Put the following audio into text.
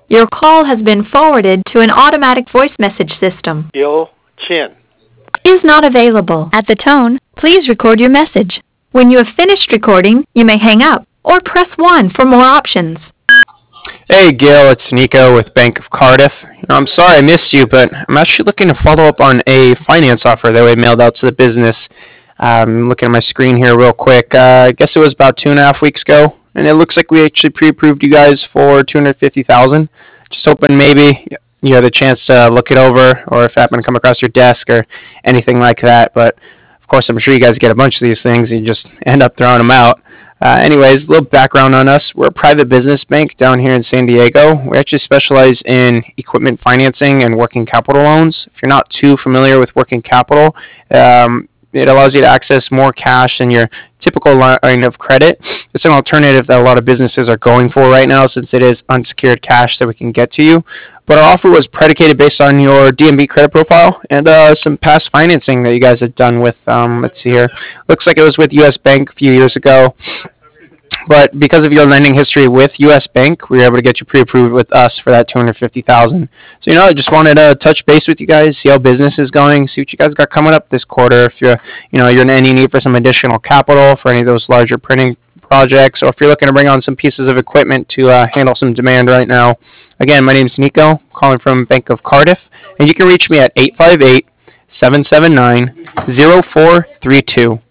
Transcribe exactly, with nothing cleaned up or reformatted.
Your call has been forwarded to an automatic voice message system. Gil Chin. Is not available. At the tone, please record your message. When you have finished recording, you may hang up or press one for more options. Hey Gil, it's Nico with Bank of Cardiff. You know, I'm sorry I missed you, but I'm actually looking to follow up on a finance offer that we mailed out to the business. I'm looking at my screen here real quick. Uh, I guess it was about two and a half weeks ago, and it looks like we actually pre-approved you guys for two hundred fifty thousand dollars. Just hoping maybe you had a chance to look it over, or if it happened to come across your desk or anything like that. But of course, I'm sure you guys get a bunch of these things, and you just end up throwing them out. Uh, anyways, a little background on us. We're a private business bank down here in San Diego. We actually specialize in equipment financing and working capital loans. If you're not too familiar with working capital, um, it allows you to access more cash than your typical line of credit. It's an alternative that a lot of businesses are going for right now, since it is unsecured cash that we can get to you. But our offer was predicated based on your D M V credit profile and uh, some past financing that you guys had done with, um, let's see here, looks like it was with U S Bank a few years ago. But because of your lending history with U S Bank, we were able to get you pre-approved with us for that two hundred fifty thousand dollars. So, you know, I just wanted to touch base with you guys, see how business is going, see what you guys got coming up this quarter. If you're, you know, you're in any need for some additional capital for any of those larger printing projects, or if you're looking to bring on some pieces of equipment to uh, handle some demand right now. Again, my name is Nico, calling from Bank of Cardiff, and you can reach me at eight five eight, seven seven nine, zero four three two.